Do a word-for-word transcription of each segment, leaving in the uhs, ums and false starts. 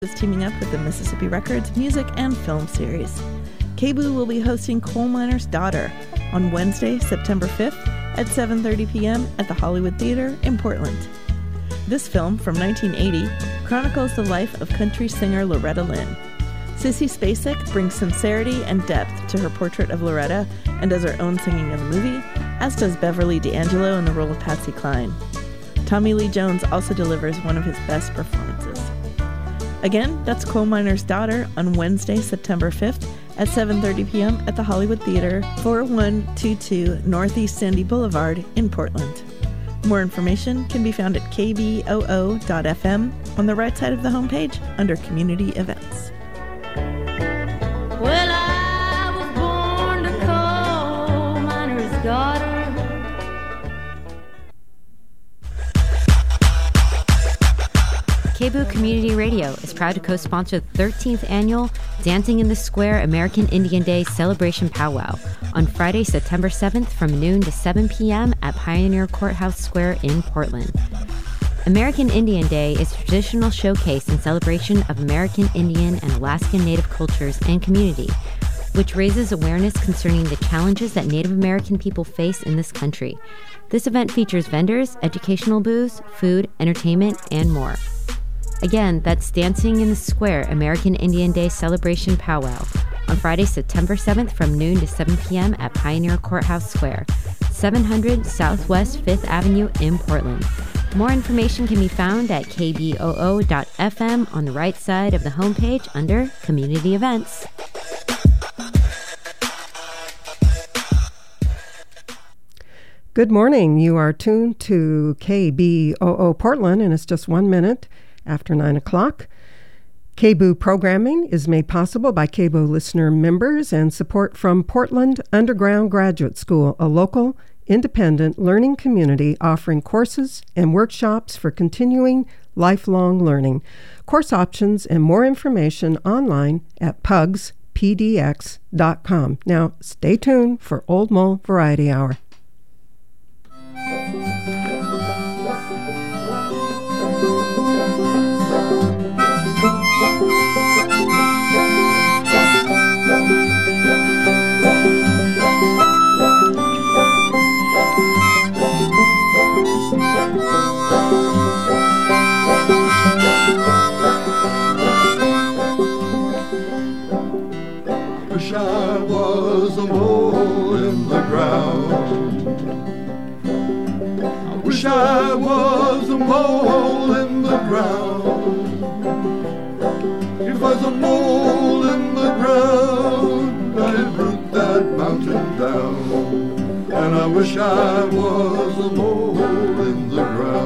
is teaming up with the Mississippi Records music and film series. K B O O will be hosting Coal Miner's Daughter on Wednesday, September fifth at seven thirty p.m. at the Hollywood Theater in Portland. This film, from nineteen eighty, chronicles the life of country singer Loretta Lynn. Sissy Spacek brings sincerity and depth to her portrait of Loretta and does her own singing in the movie, as does Beverly D'Angelo in the role of Patsy Cline. Tommy Lee Jones also delivers one of his best performances. Again, that's Coal Miner's Daughter on Wednesday, September fifth at seven thirty p.m. at the Hollywood Theater, forty-one twenty-two Northeast Sandy Boulevard in Portland. More information can be found at k b o o dot f m on the right side of the homepage under Community Events. Well, I was born a coal miner's daughter. K B O O Community Radio is proud to co-sponsor the thirteenth Annual Dancing in the Square American Indian Day Celebration Powwow on Friday, September seventh from noon to seven p.m. at Pioneer Courthouse Square in Portland. American Indian Day is a traditional showcase and celebration of American Indian and Alaskan Native cultures and community, which raises awareness concerning the challenges that Native American people face in this country. This event features vendors, educational booths, food, entertainment, and more. Again, that's Dancing in the Square American Indian Day Celebration Powwow on Friday, September seventh from noon to seven p.m. at Pioneer Courthouse Square, seven hundred Southwest fifth Avenue in Portland. More information can be found at k b o o dot f m on the right side of the homepage under Community Events. Good morning. You are tuned to K B O O Portland, and it's just one minute after nine o'clock. K B O O programming is made possible by K B O O listener members and support from Portland Underground Graduate School, a local, independent learning community offering courses and workshops for continuing lifelong learning. Course options and more information online at pugs p d x dot com. Now, stay tuned for Old Mole Variety Hour. Wish I was a mole in the ground. I wish I was a mole in the ground. If I was a mole in the ground, I'd root that mountain down. And I wish I was a mole in the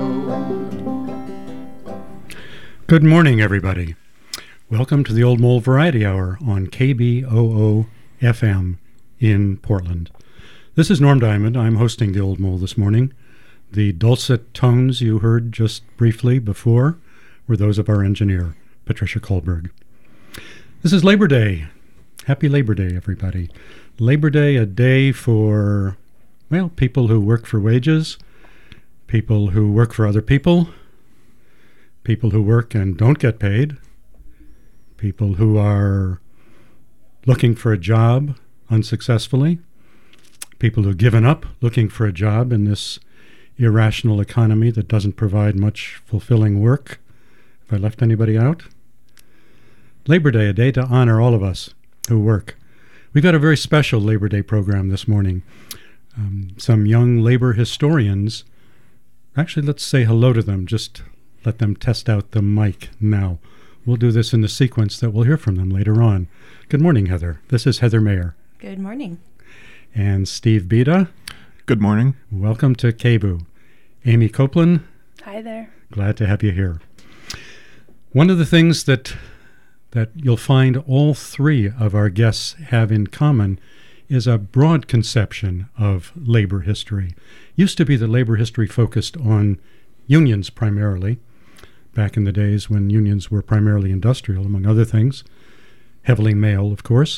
ground. Good morning, everybody. Welcome to the Old Mole Variety Hour on K B O O F M in Portland. This is Norm Diamond. I'm hosting the Old Mole this morning. The dulcet tones you heard just briefly before were those of our engineer, Patricia Kohlberg. This is Labor Day. Happy Labor Day, everybody. Labor Day, a day for, well, people who work for wages, people who work for other people, people who work and don't get paid, people who are looking for a job unsuccessfully, people who've given up looking for a job in this irrational economy that doesn't provide much fulfilling work. Have I left anybody out? Labor Day, a day to honor all of us who work. We've got a very special Labor Day program this morning. Um, some young labor historians, actually let's say hello to them, just let them test out the mic now. We'll do this in the sequence that we'll hear from them later on. Good morning, Heather. This is Heather Mayer. Good morning. And Steve Beda. Good morning. Welcome to K B O O. Amy Copeland. Hi there. Glad to have you here. One of the things that that you'll find all three of our guests have in common is a broad conception of labor history. Used to be that labor history focused on unions primarily, back in the days when unions were primarily industrial, among other things, heavily male, of course.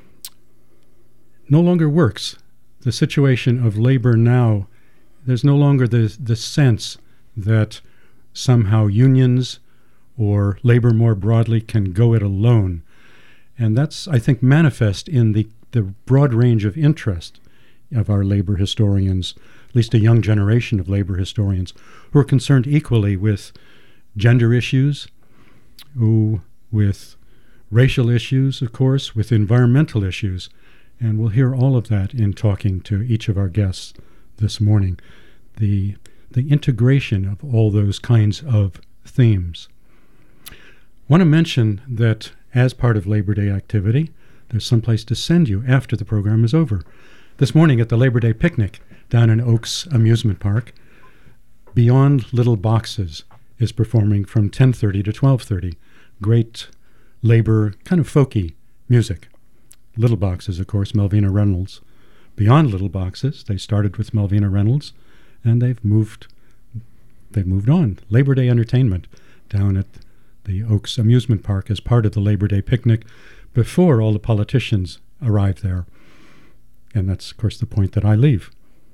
No longer works. The situation of labor now, there's no longer the, the sense that somehow unions or labor more broadly can go it alone. And that's, I think, manifest in the, the broad range of interest of our labor historians, at least a young generation of labor historians, who are concerned equally with gender issues, who, with racial issues, of course, with environmental issues. And we'll hear all of that in talking to each of our guests this morning. The, the integration of all those kinds of themes. I want to mention that as part of Labor Day activity, there's someplace to send you after the program is over. This morning at the Labor Day picnic down in Oaks Amusement Park, Beyond Little Boxes is performing from ten thirty to twelve thirty. Great labor, kind of folky music. Little Boxes, of course, Melvina Reynolds. Beyond Little Boxes, they started with Melvina Reynolds, and they've moved they've moved on. Labor Day entertainment down at the Oaks Amusement Park as part of the Labor Day picnic before all the politicians arrive there. And that's, of course, the point that I leave.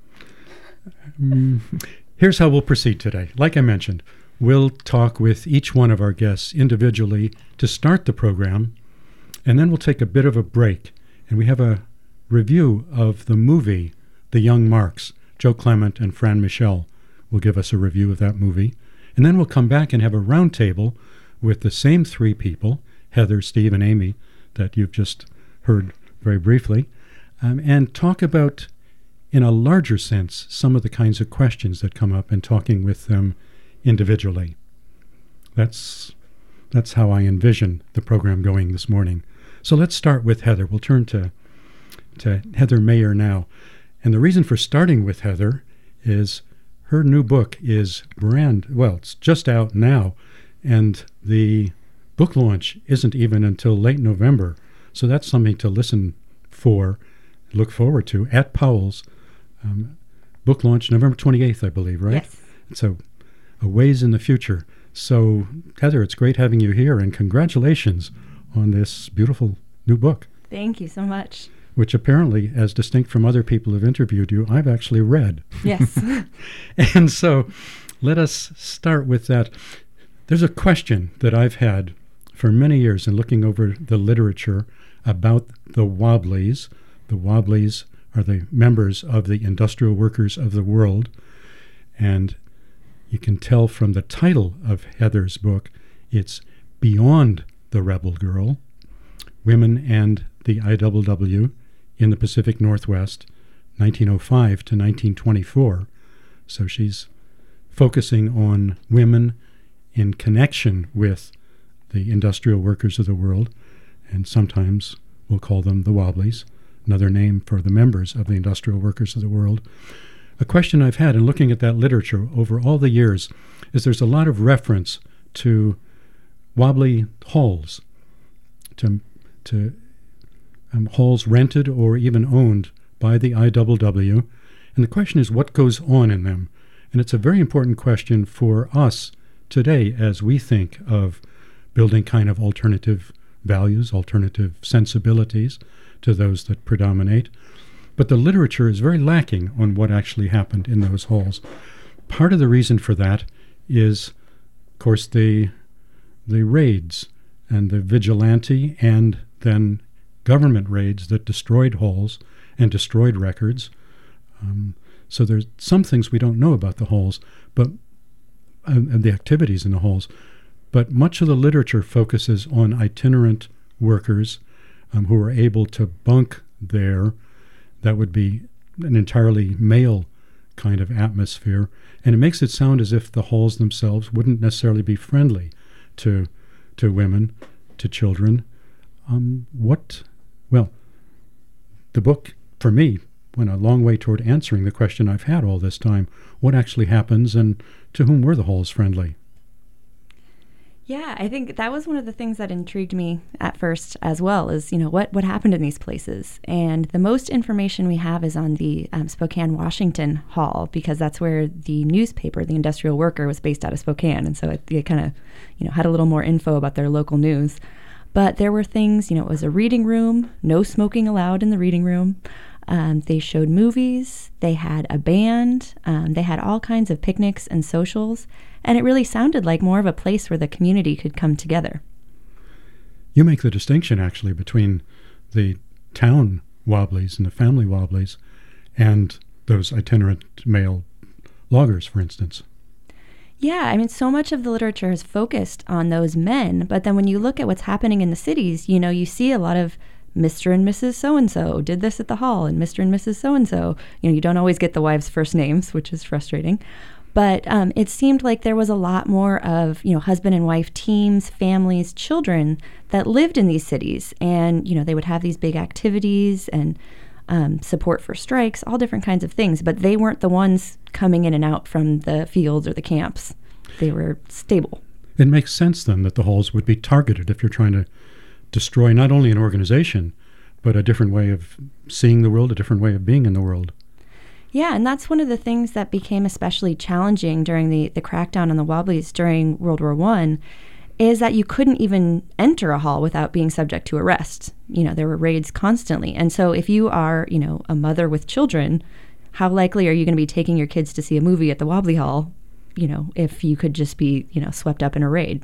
Um, here's how we'll proceed today. Like I mentioned, we'll talk with each one of our guests individually to start the program, and then we'll take a bit of a break, and we have a review of the movie The Young Marks. Joe Clement and Fran Michel will give us a review of that movie. And then we'll come back and have a round table with the same three people, Heather, Steve, and Amy, that you've just heard very briefly, um, and talk about, in a larger sense, some of the kinds of questions that come up in talking with them individually. That's, that's how I envision the program going this morning. So let's start with Heather. We'll turn to, to Heather Mayer now. And the reason for starting with Heather is her new book is brand, well, it's just out now, and the book launch isn't even until late November. So that's something to listen for, look forward to, at Powell's. Um, book launch November twenty-eighth, I believe, right? Yes. So a ways in the future. So, Heather, it's great having you here, and congratulations on this beautiful new book. Thank you so much. Which apparently, as distinct from other people who've interviewed you, I've actually read. Yes. And so let us start with that. There's a question that I've had for many years in looking over the literature about the Wobblies. The Wobblies are the members of the Industrial Workers of the World. And you can tell from the title of Heather's book, it's Beyond the Rebel Girl, Women and the I W W in the Pacific Northwest, nineteen oh five to nineteen twenty-four. So she's focusing on women in connection with the industrial workers of the world, and sometimes we'll call them the Wobblies, another name for the members of the industrial workers of the world. A question I've had in looking at that literature over all the years is there's a lot of reference to wobbly halls, to, to um, halls rented or even owned by the I W W. And the question is, what goes on in them? And it's a very important question for us today as we think of building kind of alternative values, alternative sensibilities to those that predominate. But the literature is very lacking on what actually happened in those halls. Part of the reason for that is, of course, the, the raids and the vigilante and then government raids that destroyed halls and destroyed records. Um, so there's some things we don't know about the halls, but uh, and the activities in the halls. But much of the literature focuses on itinerant workers um, who are able to bunk there. That would be an entirely male kind of atmosphere. And it makes it sound as if the halls themselves wouldn't necessarily be friendly to to women, to children. Um, what, well, the book, for me, went a long way toward answering the question I've had all this time. What actually happens, and to whom were the halls friendly? Yeah, I think that was one of the things that intrigued me at first as well, is, you know, what, what happened in these places. And the most information we have is on the um, Spokane, Washington Hall, because that's where the newspaper, The Industrial Worker, was based out of Spokane. And so it, it kind of, you know, had a little more info about their local news. But there were things, you know, it was a reading room, no smoking allowed in the reading room. Um, they showed movies, they had a band, um, they had all kinds of picnics and socials, and it really sounded like more of a place where the community could come together. You make the distinction, actually, between the town Wobblies and the family Wobblies and those itinerant male loggers, for instance. Yeah, I mean, so much of the literature is focused on those men, but then when you look at what's happening in the cities, you know, you see a lot of Mister and Missus So-and-so did this at the hall, and Mister and Missus So-and-so. You know, you don't always get the wives' first names, which is frustrating. But um, it seemed like there was a lot more of, you know, husband and wife teams, families, children that lived in these cities. And, you know, they would have these big activities and um, support for strikes, all different kinds of things. But they weren't the ones coming in and out from the fields or the camps. They were stable. It makes sense, then, that the halls would be targeted if you're trying to destroy not only an organization, but a different way of seeing the world, a different way of being in the world. Yeah, and that's one of the things that became especially challenging during the, the crackdown on the Wobblies during World War One, is that you couldn't even enter a hall without being subject to arrest. You know, there were raids constantly. And so if you are, you know, a mother with children, how likely are you going to be taking your kids to see a movie at the Wobbly Hall, you know, if you could just be, you know, swept up in a raid?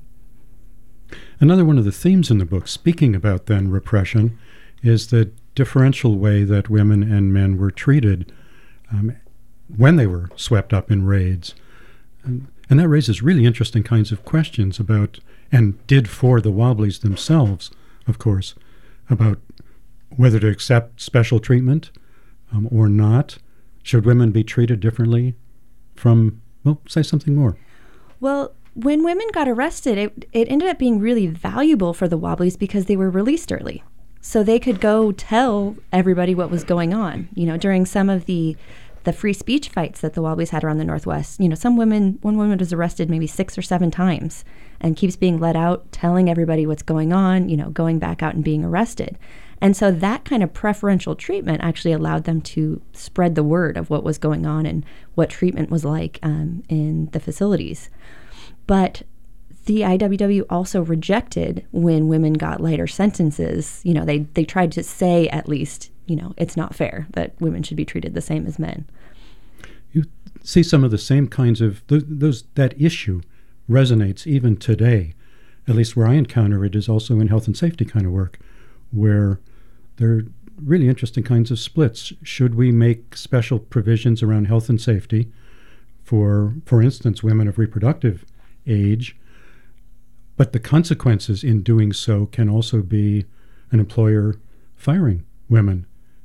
Another one of the themes in the book, speaking about then repression, is the differential way that women and men were treated Um, when they were swept up in raids. And, and that raises really interesting kinds of questions about, and did for the Wobblies themselves, of course, about whether to accept special treatment um, or not. Should women be treated differently from, well, say something more. Well, when women got arrested, it, it ended up being really valuable for the Wobblies because they were released early. So they could go tell everybody what was going on. You know, during some of the the free speech fights that the Wobblies had around the Northwest, you know, some women, one woman was arrested maybe six or seven times and keeps being let out, telling everybody what's going on, you know, going back out and being arrested. And so that kind of preferential treatment actually allowed them to spread the word of what was going on and what treatment was like um, in the facilities. But the I W W also rejected when women got lighter sentences. You know, they, they tried to say at least, you know, it's not fair that women should be treated the same as men. You see some of the same kinds of, th- those that issue resonates even today. At least where I encounter it is also in health and safety kind of work, where there are really interesting kinds of splits. Should we make special provisions around health and safety for, for instance, women of reproductive age? But the consequences in doing so can also be an employer firing women,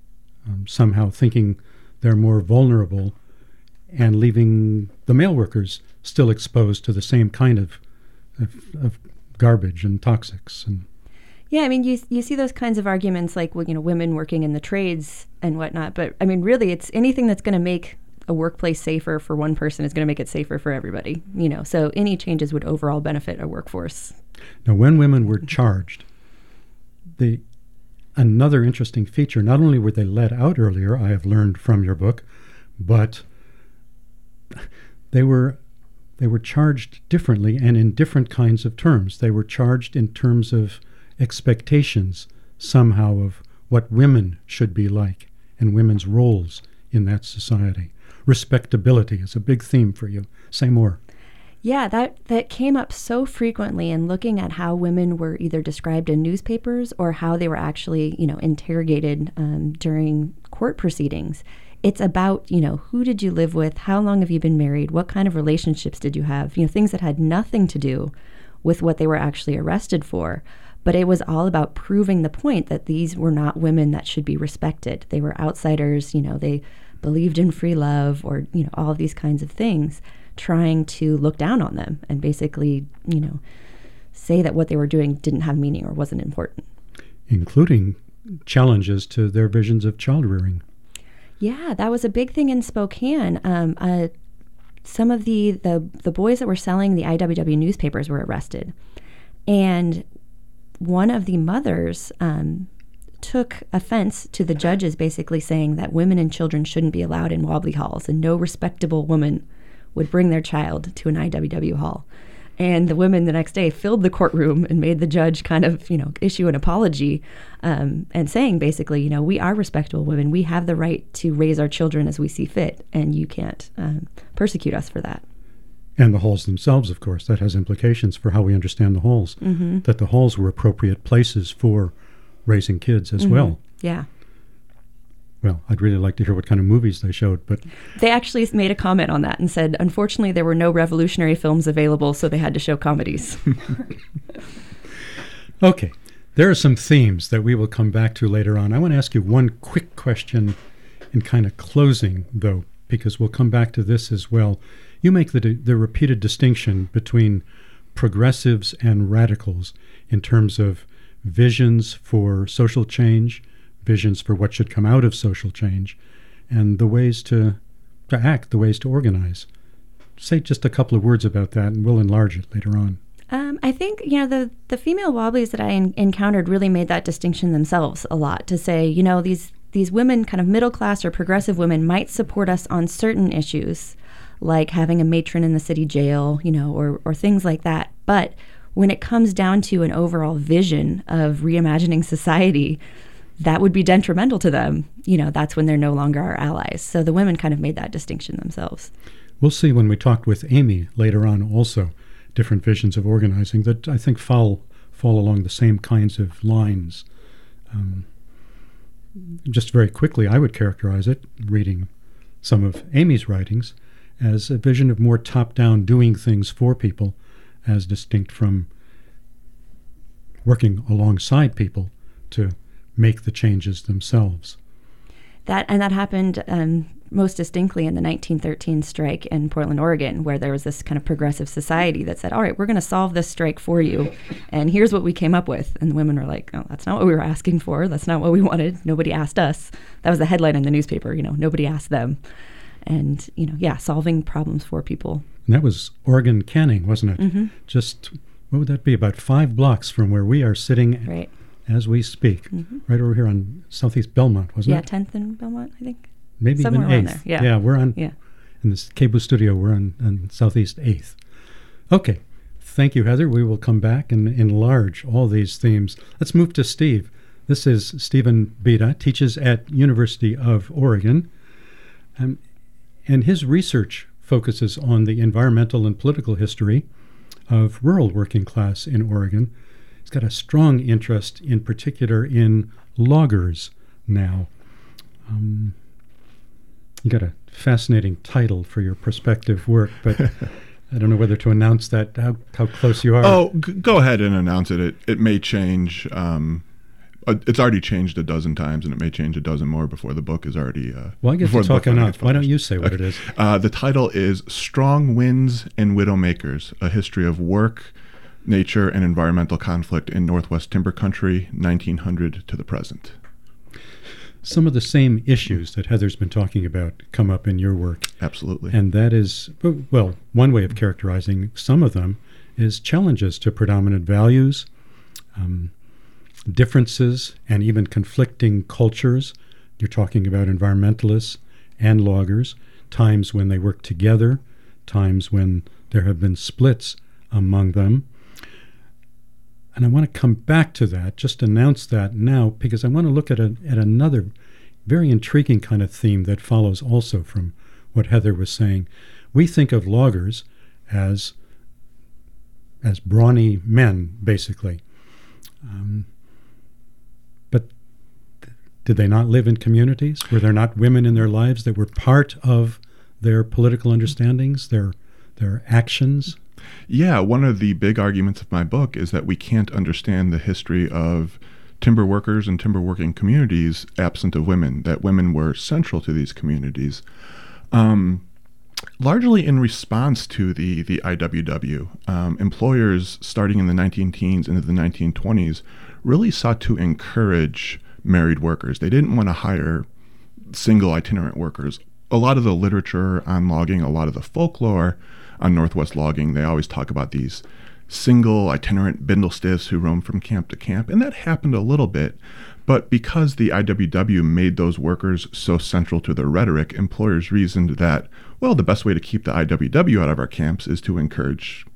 um, somehow thinking they're more vulnerable and leaving the male workers still exposed to the same kind of, of, of garbage and toxics. And yeah, I mean, you you see those kinds of arguments like, well, you know, women working in the trades and whatnot. But I mean, really, it's anything that's going to make a workplace safer for one person is going to make it safer for everybody, you know, so any changes would overall benefit a workforce. Now, when women were charged, the another interesting feature, not only were they let out earlier, I have learned from your book, but they were they were charged differently and in different kinds of terms. They were charged in terms of expectations somehow of what women should be like and women's roles in that society. Respectability is a big theme for you. Say more. Yeah, that, that came up so frequently in looking at how women were either described in newspapers or how they were actually, you know, interrogated um, during court proceedings. It's about, you know, who did you live with? How long have you been married? What kind of relationships did you have? You know, things that had nothing to do with what they were actually arrested for. But it was all about proving the point that these were not women that should be respected. They were outsiders, you know, they believed in free love or, you know, all of these kinds of things, trying to look down on them and basically, you know, say that what they were doing didn't have meaning or wasn't important. Including challenges to their visions of child rearing. Yeah, that was a big thing in Spokane. Um, uh, some of the, the, the boys that were selling the I W W newspapers were arrested. And one of the mothers um, took offense to the judges basically saying that women and children shouldn't be allowed in Wobbly halls and no respectable woman would bring their child to an I W W hall. And the women the next day filled the courtroom and made the judge kind of, you know, issue an apology um, and saying basically, you know, we are respectable women. We have the right to raise our children as we see fit, and you can't um, persecute us for that. And the halls themselves, of course, that has implications for how we understand the halls, Mm-hmm. that the halls were appropriate places for raising kids as Mm-hmm. well. Yeah. Well, I'd really like to hear what kind of movies they showed, but They actually made a comment on that and said, unfortunately, there were no revolutionary films available, so they had to show comedies. okay. There are some themes that we will come back to later on. I want to ask you one quick question in kind of closing, though, because we'll come back to this as well. You make the, the repeated distinction between progressives and radicals in terms of visions for social change, visions for what should come out of social change, and the ways to, to act, the ways to organize. Say just a couple of words about that, and we'll enlarge it later on. Um, I think, you know, the, the female Wobblies that I en- encountered really made that distinction themselves a lot, to say, you know, these, these women, kind of middle class or progressive women, might support us on certain issues, like having a matron in the city jail, you know, or, or things like that. But when it comes down to an overall vision of reimagining society, that would be detrimental to them. You know, that's when they're no longer our allies. So the women kind of made that distinction themselves. We'll see when we talk with Amy later on also, different visions of organizing that I think fall, fall along the same kinds of lines. Um, just very quickly, I would characterize it, reading some of Amy's writings, as a vision of more top-down doing things for people as distinct from working alongside people to make the changes themselves. That and that happened um, most distinctly in the nineteen thirteen strike in Portland, Oregon, where there was this kind of progressive society that said, all right, we're going to solve this strike for you, and here's what we came up with. And the women were like, oh, that's not what we were asking for. That's not what we wanted. Nobody asked us. That was the headline in the newspaper, you know, nobody asked them. And, you know, yeah, solving problems for people. And that was Oregon Canning, wasn't it? Mm-hmm. Just, what would that be, about five blocks from where we are sitting Right. as we speak, Mm-hmm. right over here on Southeast Belmont, wasn't Yeah, it? tenth and Belmont, I think. Maybe somewhere even around eighth. there, yeah. yeah, we're on, Yeah. in this Cable studio, we're on, on Southeast eighth. Okay, thank you, Heather. We will come back and enlarge all these themes. Let's move to Steve. This is Stephen Beda, teaches at University of Oregon. Um, and his research focuses on the environmental and political history of rural working class in Oregon. He's got a strong interest in particular in loggers now. Um, you got a fascinating title for your prospective work, but I don't know whether to announce that, how, how close you are. Oh, g- go ahead and announce it. It, it may change. Um, uh, it's already changed a dozen times, and it may change a dozen more before the book is already. Uh, well, I get before to the book talk finally enough. gets Why don't published. you say what Okay. it is? Uh, the title is Strong Winds and Widowmakers, A History of Work, Nature, and Environmental Conflict in Northwest Timber Country, nineteen hundred to the present. Some of the same issues that Heather's been talking about come up in your work. Absolutely. And that is, well, one way of characterizing some of them is challenges to predominant values, um, differences, and even conflicting cultures. You're talking about environmentalists and loggers, times when they work together, times when there have been splits among them. And I want to come back to that, just announce that now, because I want to look at, a, at another very intriguing kind of theme that follows also from what Heather was saying. We think of loggers as, as brawny men, basically. Um, but th- did they not live in communities? Were there not women in their lives that were part of their political understandings, their their actions? Yeah, one of the big arguments of my book is that we can't understand the history of timber workers and timber working communities absent of women, that women were central to these communities. Um, largely in response to the, the I W W, um, employers starting in the nineteen teens into the nineteen twenties really sought to encourage married workers. They didn't want to hire single itinerant workers. A lot of the literature on logging, a lot of the folklore on Northwest logging, they always talk about these single itinerant bindlestiffs who roam from camp to camp, and that happened a little bit. But because the I W W made those workers so central to their rhetoric, employers reasoned that, well, the best way to keep the I W W out of our camps is to encourage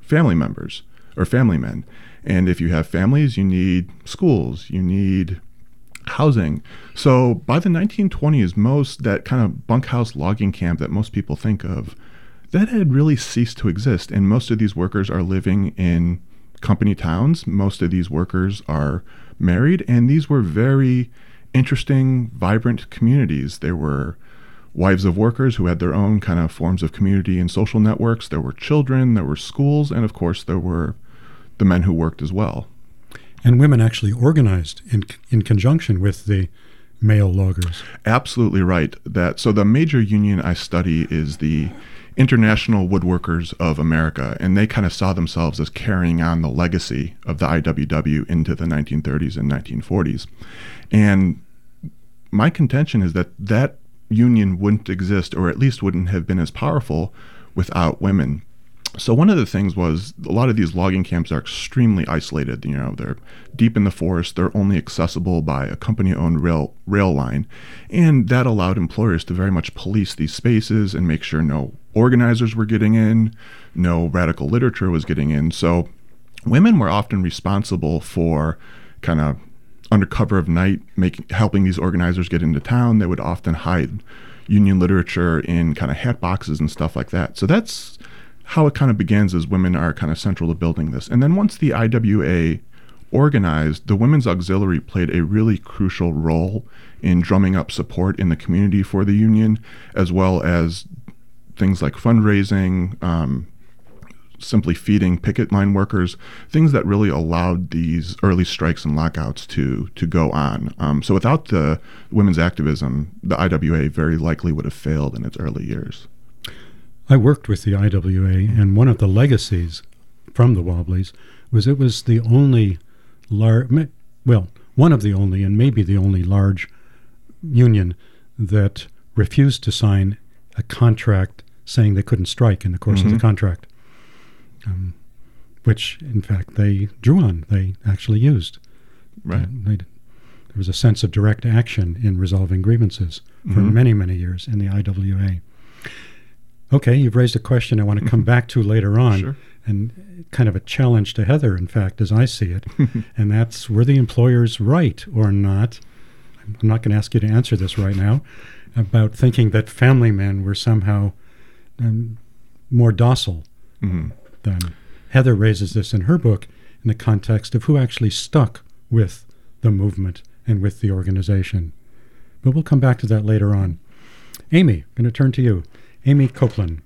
family members or family men. And if you have families, you need schools, you need housing. So by the nineteen twenties, most that kind of bunkhouse logging camp that most people think of, that had really ceased to exist. And most of these workers are living in company towns. Most of these workers are married, and these were very interesting, vibrant communities. There were wives of workers who had their own kind of forms of community and social networks. There were children, there were schools, and of course there were the men who worked as well. And women actually organized in in conjunction with the male loggers. Absolutely right. That so the major union I study is the International Woodworkers of America, and they kind of saw themselves as carrying on the legacy of the I W W into the nineteen thirties and nineteen forties. And my contention is that that union wouldn't exist, or at least wouldn't have been as powerful, without women. So one of the things was a lot of these logging camps are extremely isolated. You know, they're deep in the forest. They're only accessible by a company-owned rail rail line, and that allowed employers to very much police these spaces and make sure no organizers were getting in, no radical literature was getting in. So women were often responsible for kind of under cover of night, making helping these organizers get into town. They would often hide union literature in kind of hat boxes and stuff like that. So that's how it kind of begins, as women are kind of central to building this. And then once the I W A organized, the Women's Auxiliary played a really crucial role in drumming up support in the community for the union, as well as things like fundraising, um, simply feeding picket line workers, things that really allowed these early strikes and lockouts to to go on. Um, so without the women's activism, the I W A very likely would have failed in its early years. I worked with the I W A, and one of the legacies from the Wobblies was it was the only large, well, one of the only, and maybe the only large union that refused to sign a contract saying they couldn't strike in the course mm-hmm. of the contract, um, which, in fact, they drew on, they actually used. Right. Uh, they, there was a sense of direct action in resolving grievances mm-hmm. for many, many years in the I W A. Okay, you've raised a question I want to come back to later on, sure. and kind of a challenge to Heather, in fact, as I see it, and that's, were the employers right or not? I'm not going to ask you to answer this right now, about thinking that family men were somehow um, more docile mm-hmm. than. Heather raises this in her book in the context of who actually stuck with the movement and with the organization. But we'll come back to that later on. Amy, I'm going to turn to you. Amy Copeland,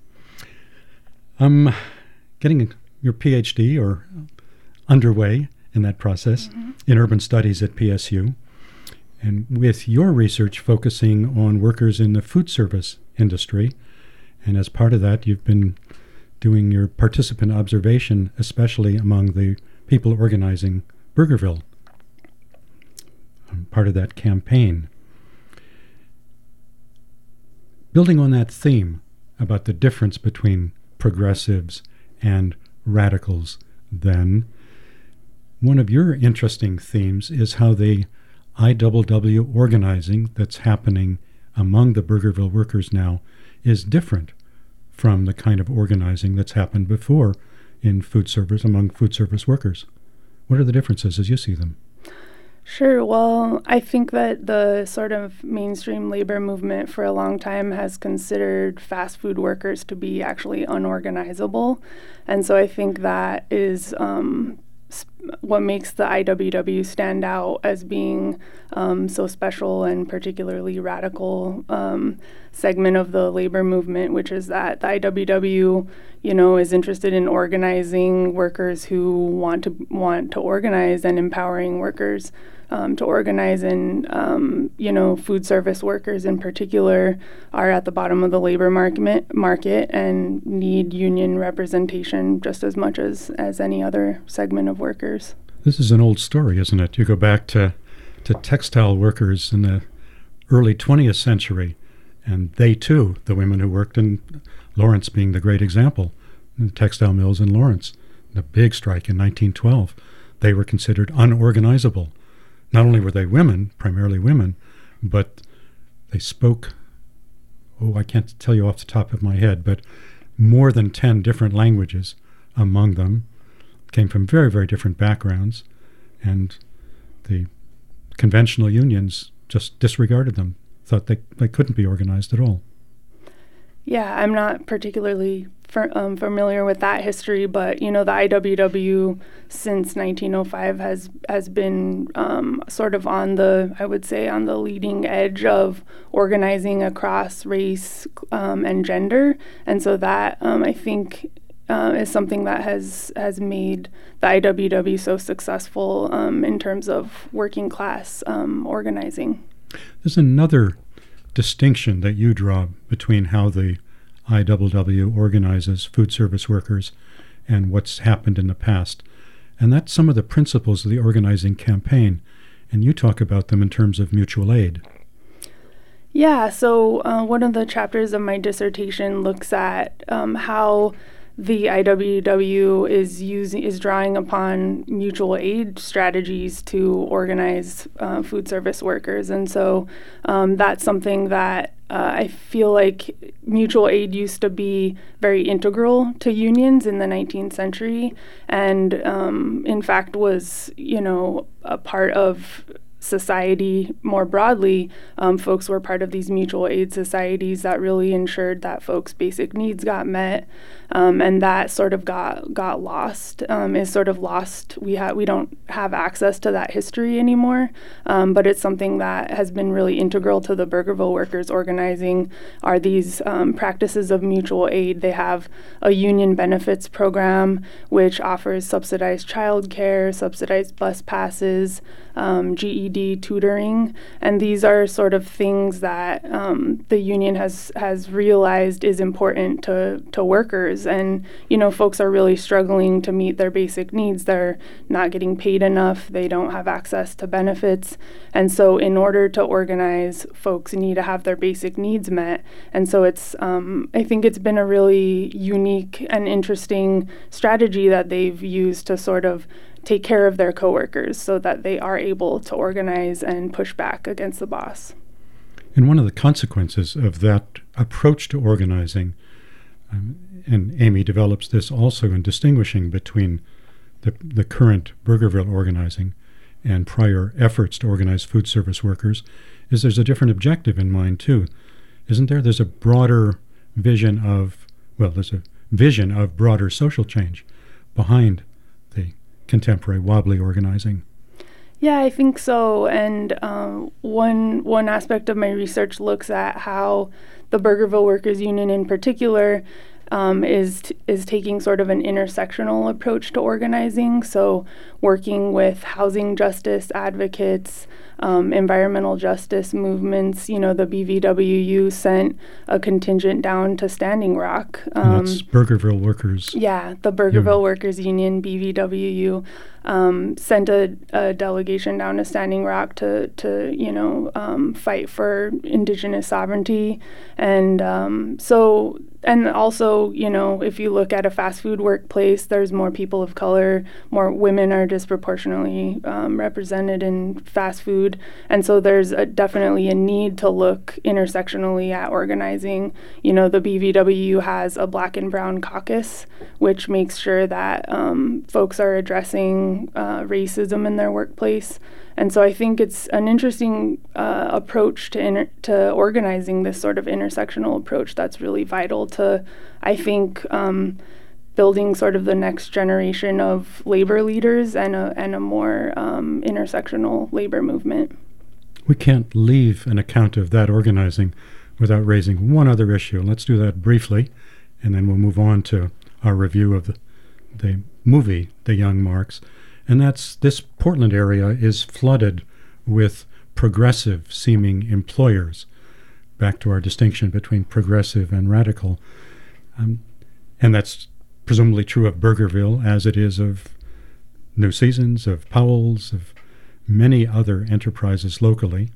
I'm getting your P H D or underway in that process mm-hmm. in urban studies at P S U, and with your research focusing on workers in the food service industry, and as part of that you've been doing your participant observation, especially among the people organizing Burgerville, um, part of that campaign. Building on that theme about the difference between progressives and radicals, then, one of your interesting themes is how the I W W organizing that's happening among the Burgerville workers now is different from the kind of organizing that's happened before in food service, among food service workers. What are the differences as you see them? Sure. Well, I think that the sort of mainstream labor movement for a long time has considered fast food workers to be actually unorganizable. And so I think that is um, sp- what makes the I W W stand out as being um, so special and particularly radical um, segment of the labor movement, which is that the I W W, you know, is interested in organizing workers who want to want to organize and empowering workers Um, to organize, and um, you know, food service workers in particular are at the bottom of the labor market market and need union representation just as much as, as any other segment of workers. This is an old story, isn't it? You go back to, to textile workers in the early twentieth century, and they too, the women who worked in Lawrence being the great example, the textile mills in Lawrence, the big strike in nineteen twelve, they were considered unorganizable. Not only were they women, primarily women, but they spoke, oh, I can't tell you off the top of my head, but more than ten different languages among them came from very, very different backgrounds, and the conventional unions just disregarded them, thought they, they couldn't be organized at all. Yeah, I'm not particularly for, um, familiar with that history, but you know, the I W W since nineteen oh five has has been um, sort of on the, I would say, on the leading edge of organizing across race um, and gender, and so that um, I think uh, is something that has has made the I W W so successful um, in terms of working class um, organizing. There's another distinction that you draw between how the I W W organizes food service workers and what's happened in the past. And that's some of the principles of the organizing campaign. And you talk about them in terms of mutual aid. Yeah, so uh, one of the chapters of my dissertation looks at um, how the I W W is using is drawing upon mutual aid strategies to organize uh, food service workers, and so um, that's something that uh, I feel like mutual aid used to be very integral to unions in the nineteenth century, and um, in fact was, you know, a part of society more broadly. Um, folks were part of these mutual aid societies that really ensured that folks' basic needs got met, um, and that sort of got got lost. Um, is sort of lost. We have we don't have access to that history anymore, um, but it's something that has been really integral to the Burgerville workers organizing. Are these um, practices of mutual aid? They have a union benefits program which offers subsidized childcare, subsidized bus passes, um, G E D tutoring, and these are sort of things that um, the union has has realized is important to to workers. And you know, folks are really struggling to meet their basic needs. They're not getting paid enough. They don't have access to benefits, and so in order to organize, folks need to have their basic needs met. And so it's um, I think it's been a really unique and interesting strategy that they've used to sort of take care of their coworkers so that they are able to organize and push back against the boss. And one of the consequences of that approach to organizing, um, and Amy develops this also in distinguishing between the, the current Burgerville organizing and prior efforts to organize food service workers, is there's a different objective in mind too, isn't there? There's a broader vision of, well, there's a vision of broader social change behind the contemporary wobbly organizing. Yeah, I think so. And um, one one aspect of my research looks at how the Burgerville Workers Union in particular um, is t- is taking sort of an intersectional approach to organizing. So working with housing justice advocates, um, environmental justice movements. You know, the B V W U sent a contingent down to Standing Rock. Um, and that's Burgerville Workers. Yeah, the Burgerville Union. Workers Union, B V W U. Um, sent a, a delegation down to Standing Rock to, to you know, um, fight for Indigenous sovereignty. And um, so, and also, you know, if you look at a fast food workplace, there's more people of color, more women are disproportionately um, represented in fast food. And so there's a, definitely a need to look intersectionally at organizing. You know, the B V W U has a Black and Brown caucus, which makes sure that um, folks are addressing Uh, racism in their workplace. And so I think it's an interesting uh, approach to inter- to organizing, this sort of intersectional approach that's really vital to, I think, um, building sort of the next generation of labor leaders and a, and a more um, intersectional labor movement. We can't leave an account of that organizing without raising one other issue. Let's do that briefly, and then we'll move on to our review of the, the movie, The Young Marks. And that's this Portland area is flooded with progressive-seeming employers. Back to our distinction between progressive and radical. Um, and that's presumably true of Burgerville, as it is of New Seasons, of Powell's, of many other enterprises locally.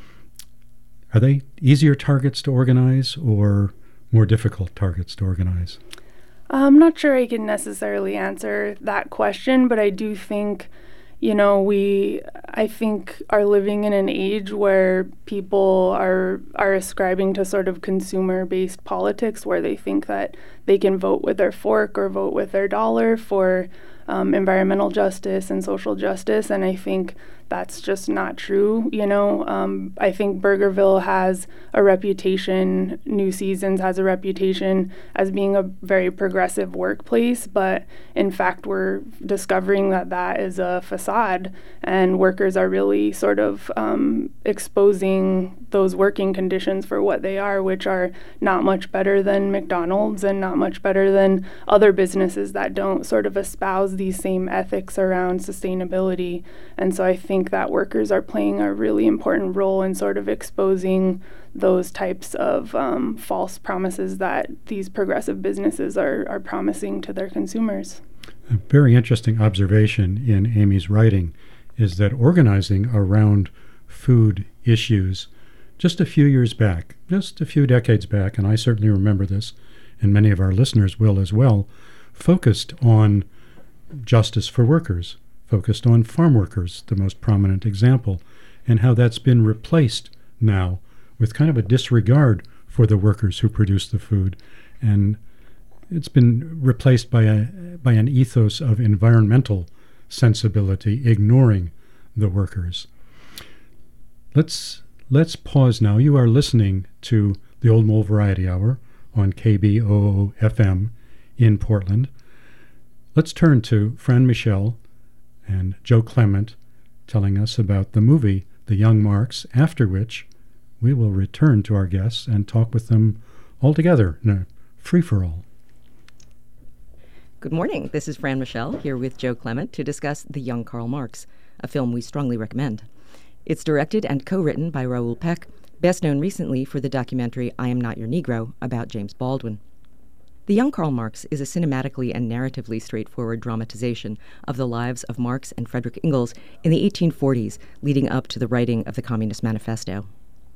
Are they easier targets to organize or more difficult targets to organize? I'm not sure I can necessarily answer that question, but I do think, you know, we, I think, are living in an age where people are are ascribing to sort of consumer-based politics, where they think that they can vote with their fork or vote with their dollar for um, environmental justice and social justice. And I think that's just not true. You know, um, I think Burgerville has a reputation, New Seasons has a reputation as being a very progressive workplace, but in fact, we're discovering that that is a facade, and workers are really sort of um, exposing those working conditions for what they are, which are not much better than McDonald's and not much better than other businesses that don't sort of espouse these same ethics around sustainability. And so I think that workers are playing a really important role in sort of exposing those types of um, false promises that these progressive businesses are, are promising to their consumers. A very interesting observation in Amy's writing is that organizing around food issues just a few years back, just a few decades back, and I certainly remember this, and many of our listeners will as well, focused on justice for workers, focused on farm workers, the most prominent example, and how that's been replaced now with kind of a disregard for the workers who produce the food. And it's been replaced by a by an ethos of environmental sensibility, ignoring the workers. Let's let's pause now. You are listening to the Old Mole Variety Hour on K B O O F M in Portland. Let's turn to Fran Michelle and Joe Clement telling us about the movie The Young Marks, after which we will return to our guests and talk with them all together in a free-for-all. Good morning. This is Fran Michelle here with Joe Clement to discuss The Young Karl Marx, a film we strongly recommend. It's directed and co-written by Raoul Peck, best known recently for the documentary I Am Not Your Negro about James Baldwin. The Young Karl Marx is a cinematically and narratively straightforward dramatization of the lives of Marx and Friedrich Engels in the eighteen forties, leading up to the writing of the Communist Manifesto.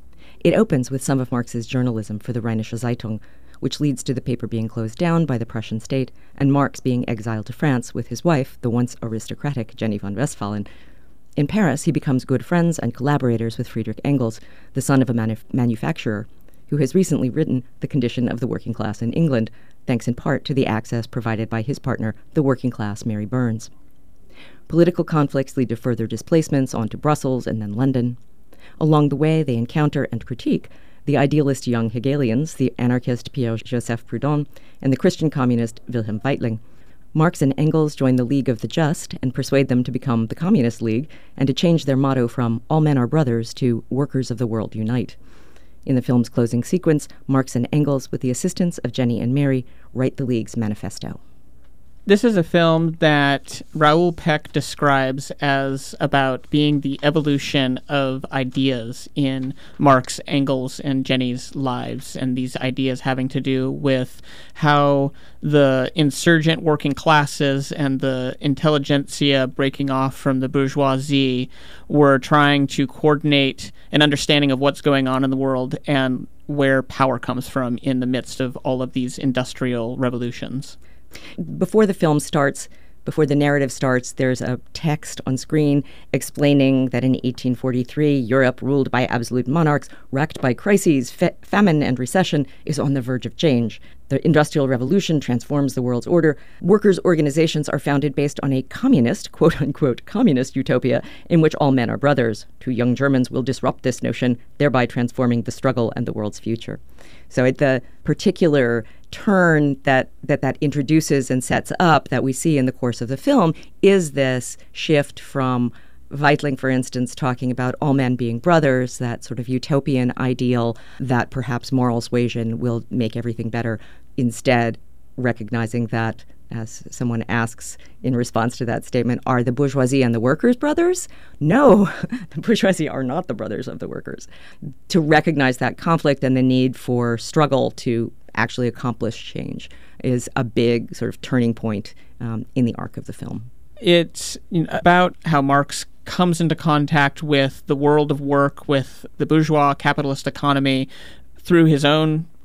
It opens with some of Marx's journalism for the Rheinische Zeitung, which leads to the paper being closed down by the Prussian state and Marx being exiled to France with his wife, the once aristocratic Jenny von Westphalen. In Paris, he becomes good friends and collaborators with Friedrich Engels, the son of a manuf- manufacturer, who has recently written The Condition of the Working Class in England, thanks in part to the access provided by his partner, the working class Mary Burns. Political conflicts lead to further displacements onto Brussels and then London. Along the way, they encounter and critique the idealist young Hegelians, the anarchist Pierre-Joseph Proudhon, and the Christian communist Wilhelm Weitling. Marx and Engels join the League of the Just and persuade them to become the Communist League and to change their motto from All Men Are Brothers to Workers of the World Unite. In the film's closing sequence, Marx and Engels, with the assistance of Jenny and Mary, write the League's manifesto. This is a film that Raoul Peck describes as about being the evolution of ideas in Marx, Engels, and Jenny's lives, and these ideas having to do with how the insurgent working classes and the intelligentsia breaking off from the bourgeoisie were trying to coordinate an understanding of what's going on in the world and where power comes from in the midst of all of these industrial revolutions. Before the film starts, before the narrative starts, there's a text on screen explaining that in eighteen forty-three, Europe, ruled by absolute monarchs, racked by crises, fa- famine, and recession, is on the verge of change. The Industrial Revolution transforms the world's order. Workers' organizations are founded based on a communist, quote-unquote, communist utopia in which all men are brothers. Two young Germans will disrupt this notion, thereby transforming the struggle and the world's future. So at the particular turn that, that that introduces and sets up that we see in the course of the film is this shift from Weitling, for instance, talking about all men being brothers, that sort of utopian ideal that perhaps moral suasion will make everything better, instead recognizing that, as someone asks in response to that statement, are the bourgeoisie and the workers brothers? No, the bourgeoisie are not the brothers of the workers. To recognize that conflict and the need for struggle to actually accomplish change is a big sort of turning point um, in the arc of the film. It's you know, about how Marx comes into contact with the world of work, with the bourgeois capitalist economy through his own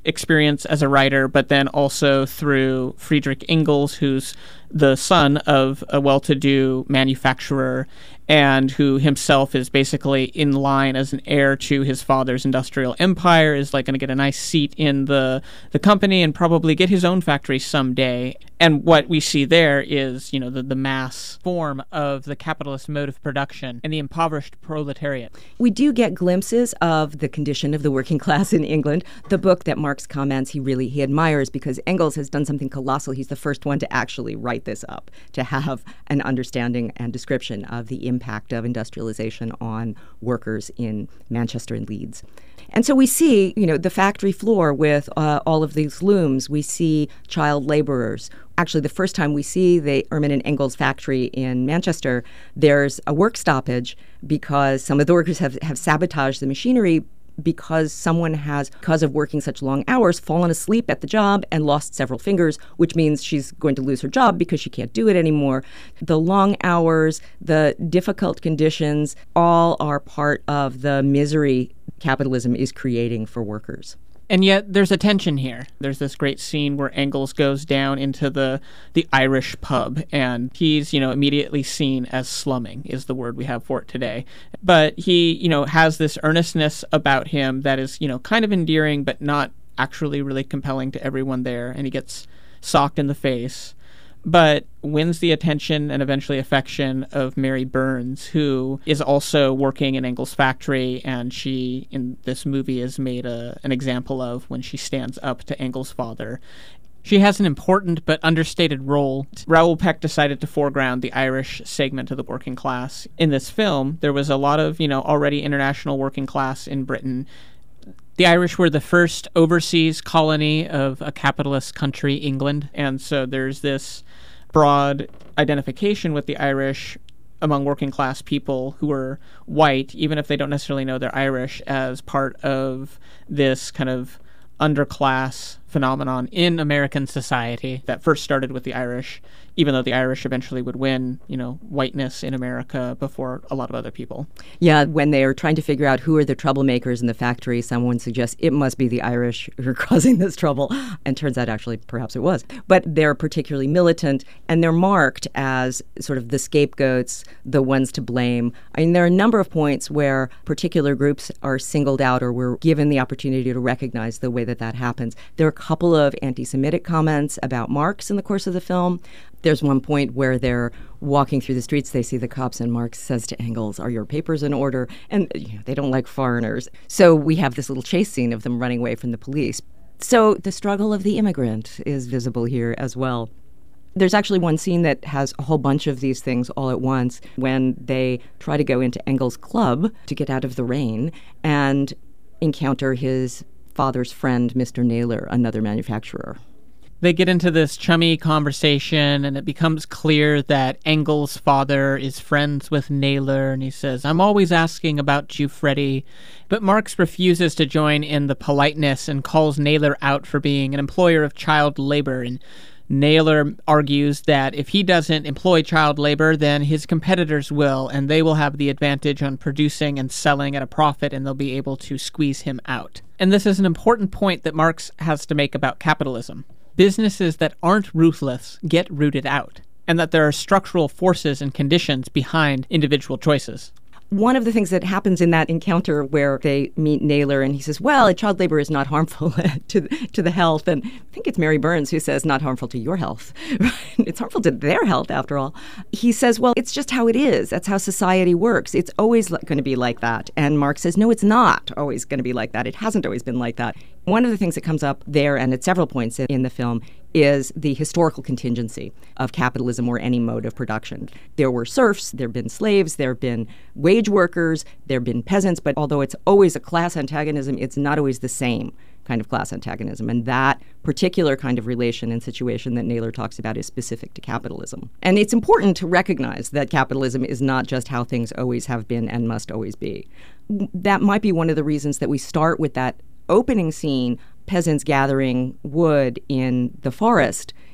experience as a writer, but then also through Friedrich Engels, who's the son of a well-to-do manufacturer and who himself is basically in line as an heir to his father's industrial empire, is like going to get a nice seat in the the company and probably get his own factory someday. And what we see there is, you know, the, the mass form of the capitalist mode of production and the impoverished proletariat. We do get glimpses of the condition of the working class in England. The book that Marx comments he really he admires because Engels has done something colossal. He's the first one to actually write this up, to have an understanding and description of the impact of industrialization on workers in Manchester and Leeds. And so we see, you know, the factory floor with uh, all of these looms. We see child laborers. Actually, the first time we see the Ehrman and Engels factory in Manchester, there's a work stoppage because some of the workers have, have sabotaged the machinery because someone has, because of working such long hours, fallen asleep at the job and lost several fingers, which means she's going to lose her job because she can't do it anymore. The long hours, the difficult conditions, all are part of the misery capitalism is creating for workers. And yet there's a tension here. There's this great scene where Engels goes down into the the Irish pub, and he's, you know, immediately seen as slumming is the word we have for it today. But he, you know, has this earnestness about him that is, you know, kind of endearing, but not actually really compelling to everyone there. And he gets socked in the face, but wins the attention and eventually affection of Mary Burns, who is also working in Engels' factory, and she, in this movie, is made a, an example of when she stands up to Engels' father. She has an important but understated role. Raoul Peck decided to foreground the Irish segment of the working class. In this film, there was a lot of, you know, already international working class in Britain. The Irish were the first overseas colony of a capitalist country, England, and so there's this broad identification with the Irish among working class people who are white, even if they don't necessarily know they're Irish, as part of this kind of underclass phenomenon in American society that first started with the Irish, even though the Irish eventually would win, you know, whiteness in America before a lot of other people. Yeah, when they are trying to figure out who are the troublemakers in the factory, someone suggests it must be the Irish who are causing this trouble. And turns out actually perhaps it was. But they're particularly militant, and they're marked as sort of the scapegoats, the ones to blame. I mean, there are a number of points where particular groups are singled out or were given the opportunity to recognize the way that that happens. There are a couple of anti-Semitic comments about Marx in the course of the film. There's one point where they're walking through the streets, they see the cops, and Marx says to Engels, "Are your papers in order?" And you know, they don't like foreigners. So we have this little chase scene of them running away from the police. So the struggle of the immigrant is visible here as well. There's actually one scene that has a whole bunch of these things all at once when they try to go into Engels' club to get out of the rain and encounter his father's friend, Mister Naylor, another manufacturer. They get into this chummy conversation, and it becomes clear that Engels' father is friends with Naylor, and he says, "I'm always asking about you, Freddie." But Marx refuses to join in the politeness and calls Naylor out for being an employer of child labor. And Naylor argues that if he doesn't employ child labor, then his competitors will, and they will have the advantage on producing and selling at a profit, and they'll be able to squeeze him out. And this is an important point that Marx has to make about capitalism. Businesses that aren't ruthless get rooted out, and that there are structural forces and conditions behind individual choices. One of the things that happens in that encounter where they meet Naylor and he says, well, child labor is not harmful to to the health. And I think it's Mary Burns who says not harmful to your health. It's harmful to their health, after all. He says, well, it's just how it is. That's how society works. It's always going to be like that. And Marx says, no, it's not always going to be like that. It hasn't always been like that. One of the things that comes up there and at several points in the film is the historical contingency of capitalism or any mode of production. There were serfs, there have been slaves, there have been wage workers, there have been peasants, but although it's always a class antagonism, it's not always the same kind of class antagonism. And that particular kind of relation and situation that Naylor talks about is specific to capitalism. And it's important to recognize that capitalism is not just how things always have been and must always be. That might be one of the reasons that we start with that opening scene, peasants gathering wood in the forest,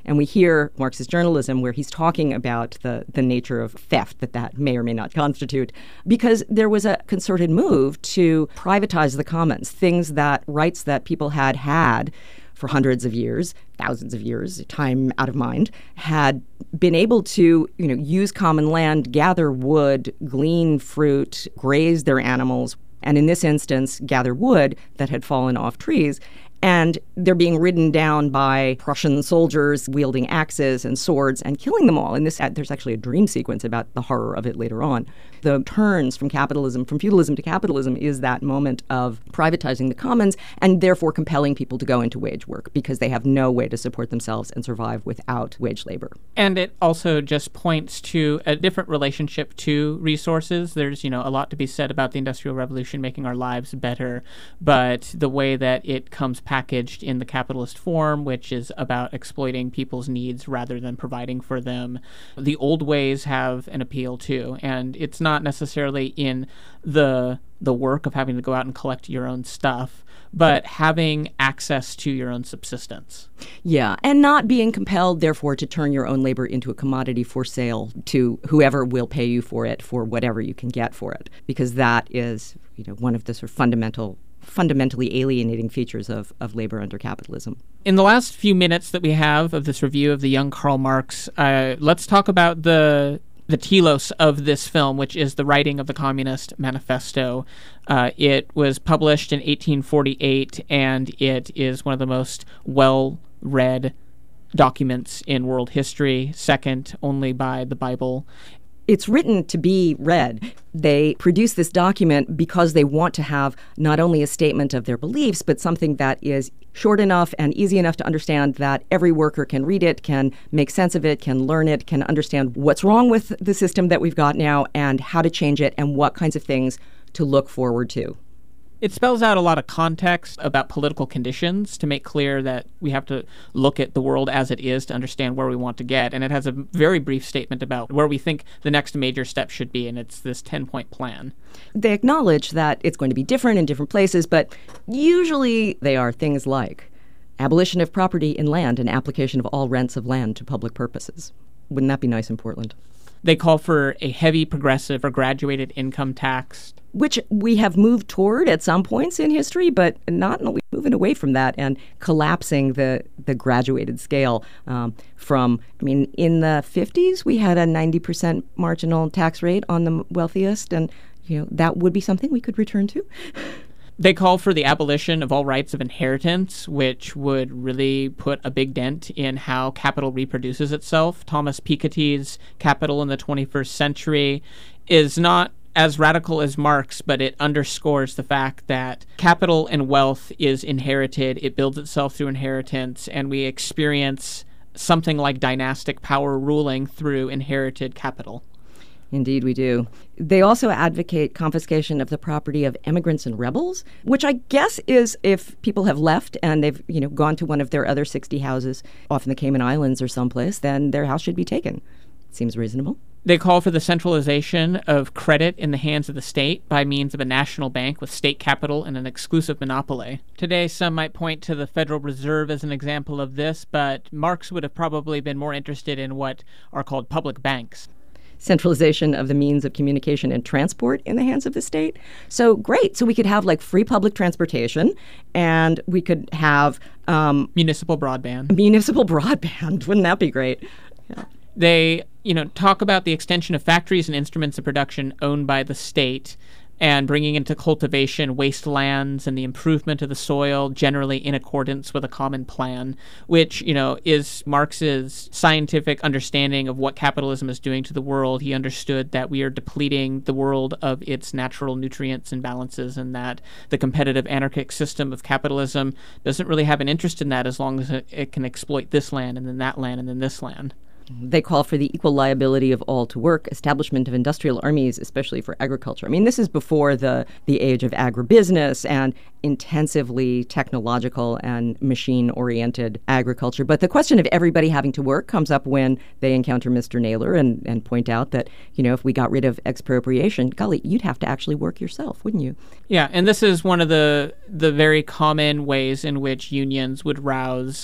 And we hear Marxist journalism where he's talking about the, the nature of theft that that may or may not constitute, because there was a concerted move to privatize the commons, things that rights that people had had for hundreds of years, thousands of years, time out of mind, had been able to, you know, use common land, gather wood, glean fruit, graze their animals, and in this instance, gather wood that had fallen off trees. And they're being ridden down by Prussian soldiers wielding axes and swords and killing them all. And this, there's actually a dream sequence about the horror of it later on. The turns from capitalism, from feudalism to capitalism, is that moment of privatizing the commons and therefore compelling people to go into wage work because they have no way to support themselves and survive without wage labor. And it also just points to a different relationship to resources. There's, you know, a lot to be said about the Industrial Revolution making our lives better, but the way that it comes packaged in the capitalist form, which is about exploiting people's needs rather than providing for them. The old ways have an appeal too, and it's not necessarily in the the work of having to go out and collect your own stuff, but having access to your own subsistence. Yeah, and not being compelled, therefore, to turn your own labor into a commodity for sale to whoever will pay you for it for whatever you can get for it, because that is, you know, one of the sort of fundamental fundamentally alienating features of, of labor under capitalism. In the last few minutes that we have of this review of the young Karl Marx, uh, let's talk about the the telos of this film, which is the writing of the Communist Manifesto. Uh, it was published in eighteen forty-eight, and it is one of the most well-read documents in world history, second only by the Bible. It's written to be read. They produce this document because they want to have not only a statement of their beliefs, but something that is short enough and easy enough to understand that every worker can read it, can make sense of it, can learn it, can understand what's wrong with the system that we've got now and how to change it and what kinds of things to look forward to. It spells out a lot of context about political conditions to make clear that we have to look at the world as it is to understand where we want to get. And it has a very brief statement about where we think the next major step should be, and it's this ten-point plan. They acknowledge that it's going to be different in different places, but usually they are things like abolition of property in land and application of all rents of land to public purposes. Wouldn't that be nice in Portland? They call for a heavy progressive or graduated income tax, which we have moved toward at some points in history, but not moving away from that and collapsing the, the graduated scale um, from, I mean, in the fifties, we had a ninety percent marginal tax rate on the wealthiest, and, you know, that would be something we could return to. They call for the abolition of all rights of inheritance, which would really put a big dent in how capital reproduces itself. Thomas Piketty's Capital in the twenty-first Century is not as radical as Marx, but it underscores the fact that capital and wealth is inherited. It builds itself through inheritance, and we experience something like dynastic power ruling through inherited capital. Indeed, we do. They also advocate confiscation of the property of immigrants and rebels, which I guess is if people have left and they've, you know, gone to one of their other sixty houses off in the Cayman Islands or someplace, then their house should be taken. Seems reasonable. They call for the centralization of credit in the hands of the state by means of a national bank with state capital and an exclusive monopoly. Today, some might point to the Federal Reserve as an example of this, but Marx would have probably been more interested in what are called public banks. Centralization of the means of communication and transport in the hands of the state. So great. So we could have like free public transportation, and we could have um, municipal broadband. Municipal broadband. Wouldn't that be great? Yeah. They, you know, talk about the extension of factories and instruments of production owned by the state and bringing into cultivation wastelands and the improvement of the soil, generally in accordance with a common plan, which, you know, is Marx's scientific understanding of what capitalism is doing to the world. He understood that we are depleting the world of its natural nutrients and balances, and that the competitive anarchic system of capitalism doesn't really have an interest in that as long as it, it can exploit this land and then that land and then this land. They call for the equal liability of all to work, establishment of industrial armies, especially for agriculture. I mean, this is before the, the age of agribusiness and intensively technological and machine-oriented agriculture. But the question of everybody having to work comes up when they encounter Mister Naylor and, and point out that, you know, if we got rid of expropriation, golly, you'd have to actually work yourself, wouldn't you? Yeah, and this is one of the the very common ways in which unions would rouse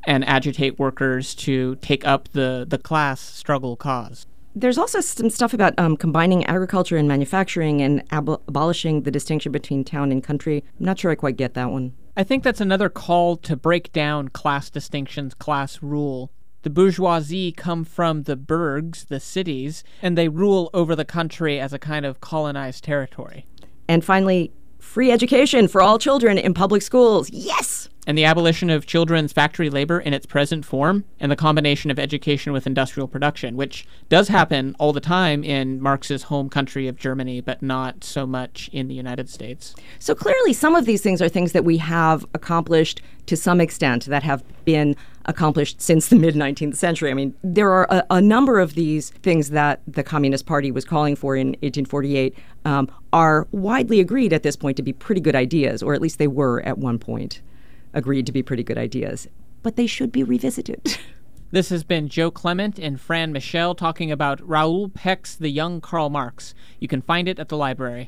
and agitate workers to take up the, the class struggle cause. There's also some stuff about um, combining agriculture and manufacturing and ab- abolishing the distinction between town and country. I'm not sure I quite get that one. I think that's another call to break down class distinctions, class rule. The bourgeoisie come from the burgs, the cities, and they rule over the country as a kind of colonized territory. And finally, free education for all children in public schools. Yes! And the abolition of children's factory labor in its present form, and the combination of education with industrial production, which does happen all the time in Marx's home country of Germany, but not so much in the United States. So clearly some of these things are things that we have accomplished to some extent, that have been accomplished since the mid-nineteenth century. I mean, there are a, a number of these things that the Communist Party was calling for in eighteen forty-eight um, are widely agreed at this point to be pretty good ideas, or at least they were at one point agreed to be pretty good ideas. But they should be revisited. This has been Joe Clement and Fran Michel talking about Raoul Peck's The Young Karl Marx. You can find it at the library.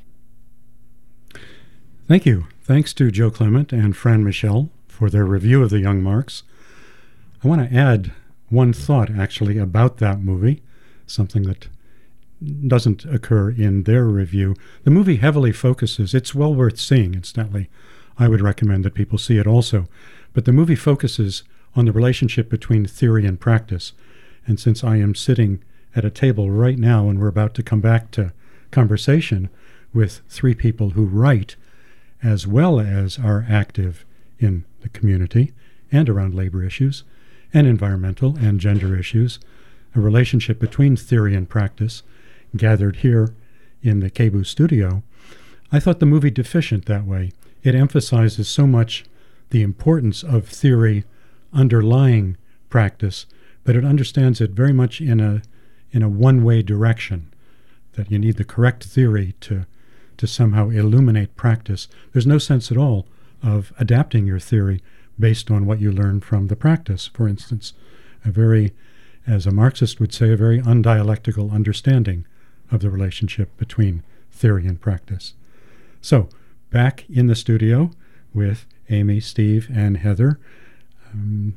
Thank you. Thanks to Joe Clement and Fran Michel for their review of The Young Marx. I want to add one thought, actually, about that movie, something that doesn't occur in their review. The movie heavily focuses, it's well worth seeing, incidentally. I would recommend that people see it also. But the movie focuses on the relationship between theory and practice. And since I am sitting at a table right now and we're about to come back to conversation with three people who write as well as are active in the community and around labor issues and environmental and gender issues, a relationship between theory and practice gathered here in the K B O O studio, I thought the movie deficient that way. It emphasizes so much the importance of theory underlying practice, but it understands it very much in a in a one-way direction, that you need the correct theory to to somehow illuminate practice. There's no sense at all of adapting your theory based on what you learn from the practice, for instance. A very, as a Marxist would say, a very undialectical understanding of the relationship between theory and practice. So, back in the studio with Amy, Steve, and Heather, um,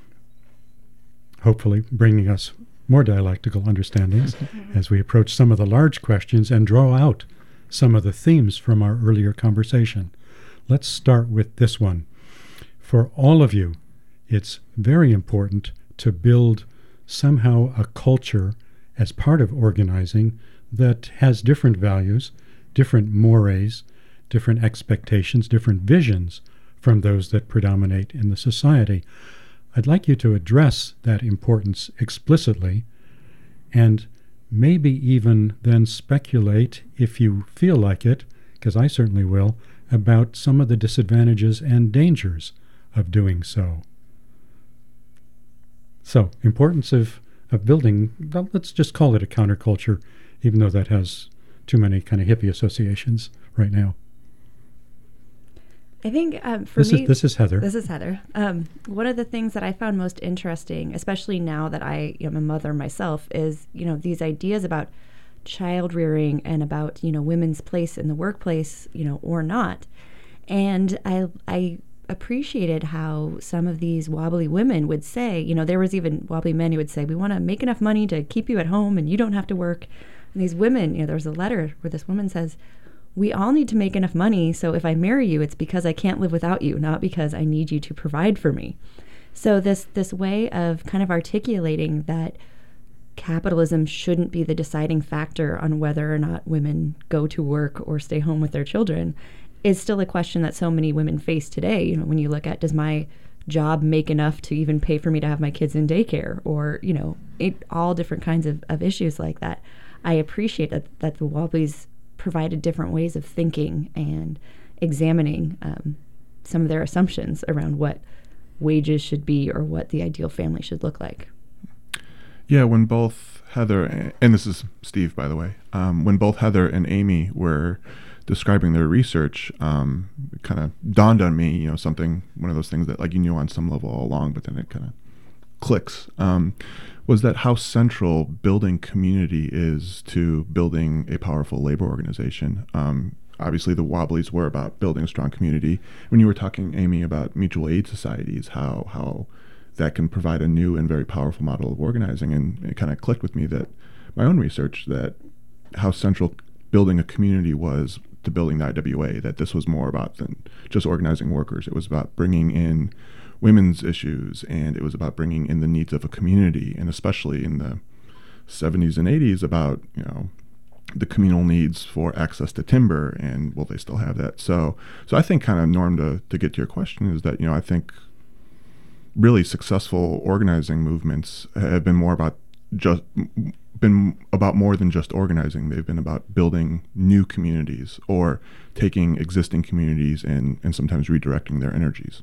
hopefully bringing us more dialectical understandings as we approach some of the large questions and draw out some of the themes from our earlier conversation. Let's start with this one. For all of you, it's very important to build somehow a culture as part of organizing that has different values, different mores, different expectations, different visions from those that predominate in the society. I'd like you to address that importance explicitly and maybe even then speculate, if you feel like it, because I certainly will, about some of the disadvantages and dangers of doing so. So, importance of, of building, well, let's just call it a counterculture, even though that has too many kind of hippie associations right now. I think um, for this me, is, this is Heather. This is Heather. Um, one of the things that I found most interesting, especially now that I am a mother myself, is you know these ideas about child rearing and about you know women's place in the workplace, you know, or not. And I I appreciated how some of these wobbly women would say, you know, there was even wobbly men who would say, we want to make enough money to keep you at home and you don't have to work. And these women, you know, there was a letter where this woman says, we all need to make enough money, so if I marry you, it's because I can't live without you, not because I need you to provide for me. So this this way of kind of articulating that capitalism shouldn't be the deciding factor on whether or not women go to work or stay home with their children is still a question that so many women face today. You know, when you look at, does my job make enough to even pay for me to have my kids in daycare, or, you know, it, all different kinds of, of issues like that. I appreciate that, that the Wobblies provided different ways of thinking and examining um, some of their assumptions around what wages should be or what the ideal family should look like. Yeah, when both Heather, and this is Steve, by the way, um, when both Heather and Amy were describing their research, um, it kind of dawned on me, you know, something, one of those things that like you knew on some level all along, but then it kind of clicks, um, was that how central building community is to building a powerful labor organization. Um, obviously, the Wobblies were about building a strong community. When you were talking, Amy, about mutual aid societies, how how that can provide a new and very powerful model of organizing. And it kind of clicked with me that my own research, that how central building a community was to building the I W A, that this was more about than just organizing workers. It was about bringing in women's issues, and it was about bringing in the needs of a community, and especially in the seventies and eighties about, you know, the communal needs for access to timber, and will they still have that? So so I think kind of, Norm, to, to get to your question, is that, you know, I think really successful organizing movements have been more about just been about more than just organizing. They've been about building new communities or taking existing communities and, and sometimes redirecting their energies.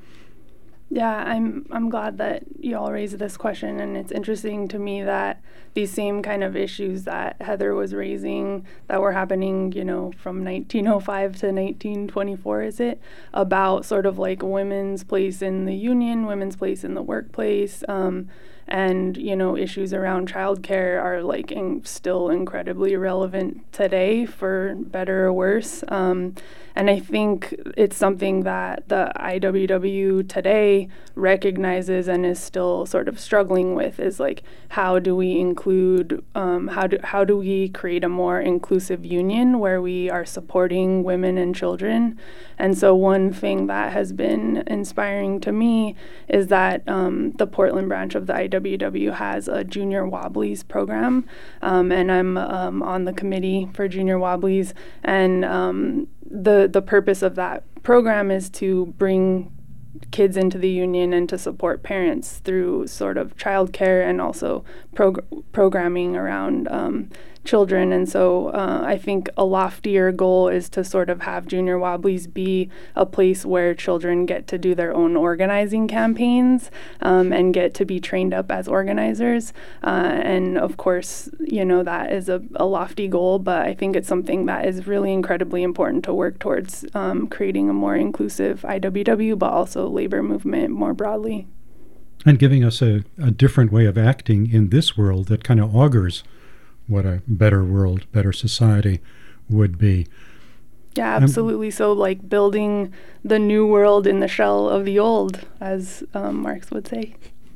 Yeah, I'm I'm glad that you all raised this question, and it's interesting to me that these same kind of issues that Heather was raising that were happening, you know, from nineteen oh five to nineteen twenty-four, is it, about sort of like women's place in the union, women's place in the workplace, um, and, you know, issues around childcare are like in, still incredibly relevant today, for better or worse. Um, and I think it's something that the I W W today recognizes and is still sort of struggling with, is like, how do we include, um, how do how do we create a more inclusive union where we are supporting women and children? And so one thing that has been inspiring to me is that um, the Portland branch of the I W W has a Junior Wobblies program, um, and I'm um, on the committee for Junior Wobblies, and um, the the purpose of that program is to bring kids into the union and to support parents through sort of childcare and also prog- programming around um, children. And so uh, I think a loftier goal is to sort of have Junior Wobblies be a place where children get to do their own organizing campaigns um, and get to be trained up as organizers. Uh, and of course, you know, that is a, a lofty goal, but I think it's something that is really incredibly important to work towards, um, creating a more inclusive I W W, but also labor movement more broadly. And giving us a, a different way of acting in this world that kind of augurs what a better world, better society would be. Yeah, absolutely. Um, so like building the new world in the shell of the old, as um, Marx would say.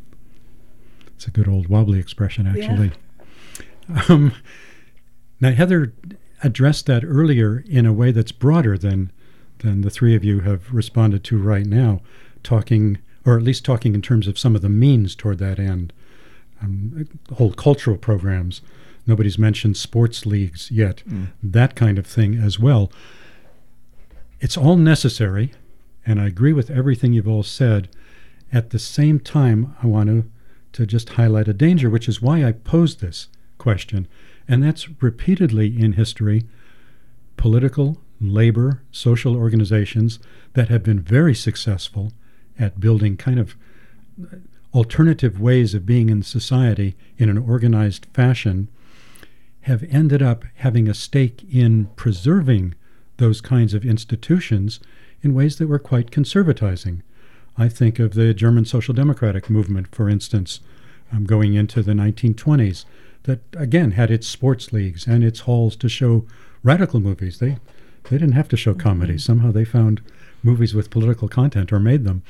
It's a good old wobbly expression, actually. Yeah. Um, now, Heather addressed that earlier in a way that's broader than than the three of you have responded to right now, talking, or at least talking in terms of some of the means toward that end. Um, whole cultural programs. Nobody's mentioned sports leagues yet, mm. that kind of thing as well. It's all necessary, and I agree with everything you've all said. At the same time, I want to, to just highlight a danger, which is why I posed this question, and that's repeatedly in history, political, labor, social organizations that have been very successful at building kind of alternative ways of being in society in an organized fashion have ended up having a stake in preserving those kinds of institutions in ways that were quite conservatizing. I think of the German Social Democratic movement, for instance, um, going into the nineteen twenties, that again had its sports leagues and its halls to show radical movies. They they didn't have to show comedy. Somehow they found movies with political content or made them.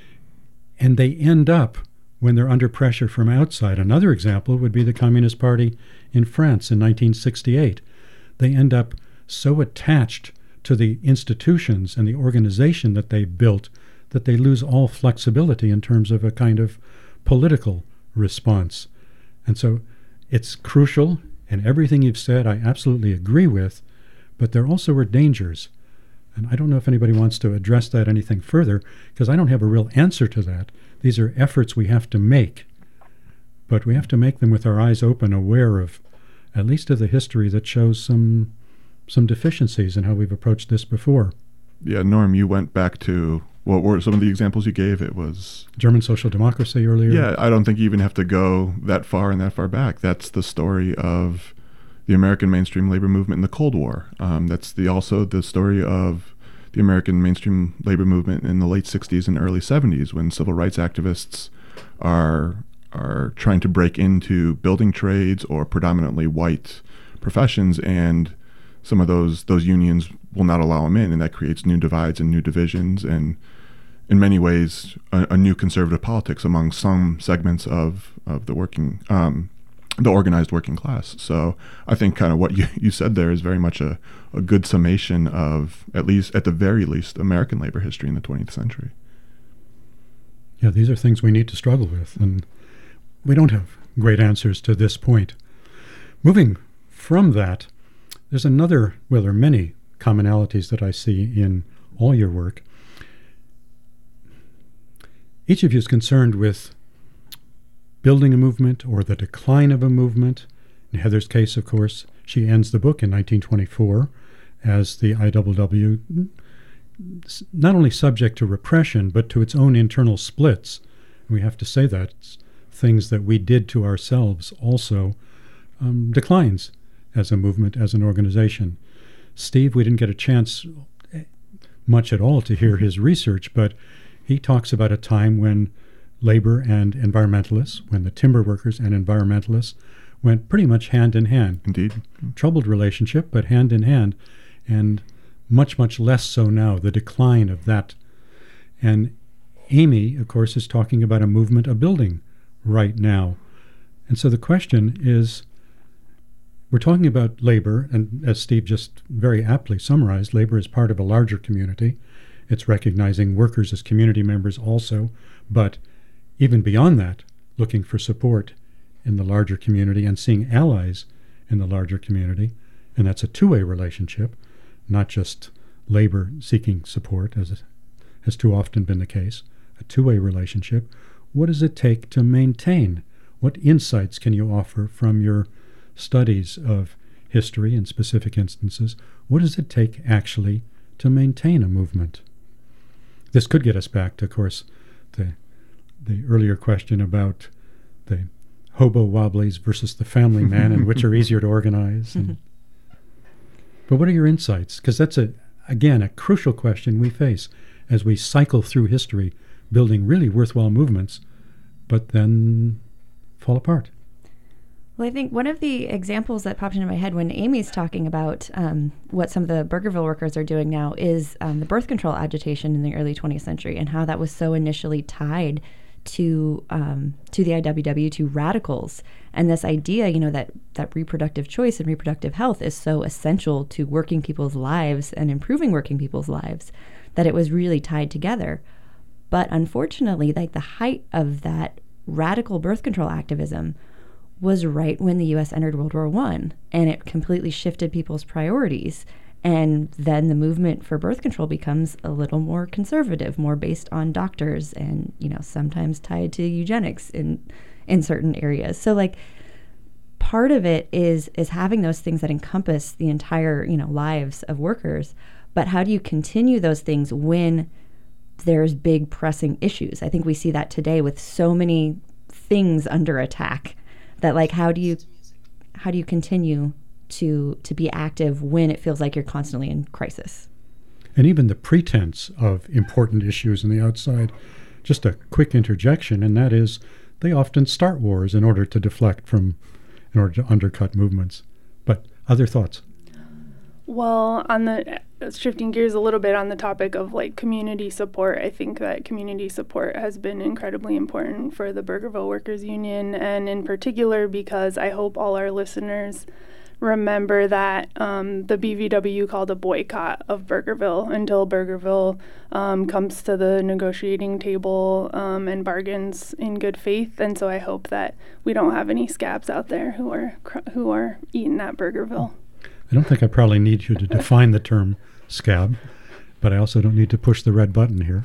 And they end up, when they're under pressure from outside, another example would be the Communist Party in France in nineteen sixty-eight. They end up so attached to the institutions and the organization that they built that they lose all flexibility in terms of a kind of political response. And so it's crucial, and everything you've said I absolutely agree with, but there also are dangers. And I don't know if anybody wants to address that anything further, because I don't have a real answer to that. These are efforts we have to make, but we have to make them with our eyes open, aware of at least of the history that shows some some deficiencies in how we've approached this before. Yeah, Norm, you went back to, what were some of the examples you gave? It was German social democracy earlier. Yeah, I don't think you even have to go that far and that far back. That's the story of the American mainstream labor movement in the Cold War. Um, that's the also the story of the American mainstream labor movement in the late sixties and early seventies, when civil rights activists are are trying to break into building trades or predominantly white professions, and some of those those unions will not allow them in, and that creates new divides and new divisions. And in many ways, a, a new conservative politics among some segments of, of the working, um, the organized working class. So I think kind of what you, you said there is very much a, a good summation of, at least, at the very least, American labor history in the twentieth century. Yeah, these are things we need to struggle with, and we don't have great answers to this point. Moving from that, there's another, well, there are many commonalities that I see in all your work. Each of you is concerned with building a movement or the decline of a movement. In Heather's case, of course, she ends the book in nineteen twenty-four as the I W W, not only subject to repression, but to its own internal splits. We have to say that things that we did to ourselves also um, declines as a movement, as an organization. Steve, we didn't get a chance much at all to hear his research, but he talks about a time when labor and environmentalists, when the timber workers and environmentalists went pretty much hand in hand. Indeed. Troubled relationship, but hand in hand, and much, much less so now, the decline of that. And Amy, of course, is talking about a movement, a building right now. And so the question is, we're talking about labor, and as Steve just very aptly summarized, labor is part of a larger community. It's recognizing workers as community members also, but even beyond that, looking for support in the larger community and seeing allies in the larger community. And that's a two-way relationship, not just labor seeking support, as has too often been the case, a two-way relationship. What does it take to maintain? What insights can you offer from your studies of history in specific instances? What does it take actually to maintain a movement? This could get us back to, of course, the the earlier question about the hobo wobblies versus the family man and which are easier to organize. And, but what are your insights? Because that's, a again, a crucial question we face as we cycle through history, building really worthwhile movements, but then fall apart. Well, I think one of the examples that popped into my head when Amy's talking about um, what some of the Burgerville workers are doing now is um, the birth control agitation in the early twentieth century and how that was so initially tied to um, to the I W W, to radicals. And this idea, you know, that, that reproductive choice and reproductive health is so essential to working people's lives and improving working people's lives that it was really tied together. But unfortunately, like the height of that radical birth control activism was right when the U S entered World War One, and it completely shifted people's priorities. And then the movement for birth control becomes a little more conservative, more based on doctors, and you know sometimes tied to eugenics in in certain areas. So like part of it is is having those things that encompass the entire you know lives of workers. But how do you continue those things when there's big pressing issues? I think we see that today with so many things under attack. That like how do you how do you continue to to be active when it feels like you're constantly in crisis? And even the pretense of important issues on the outside, just a quick interjection, and that is they often start wars in order to deflect from, in order to undercut movements. But other thoughts? Well, on the shifting gears a little bit on the topic of like community support, I think that community support has been incredibly important for the Burgerville Workers Union, and in particular because I hope all our listeners remember that um, the B V W called a boycott of Burgerville until Burgerville um, comes to the negotiating table um, and bargains in good faith. And so I hope that we don't have any scabs out there who are cr- who are eating at Burgerville. I don't think I probably need you to define the term scab, but I also don't need to push the red button here.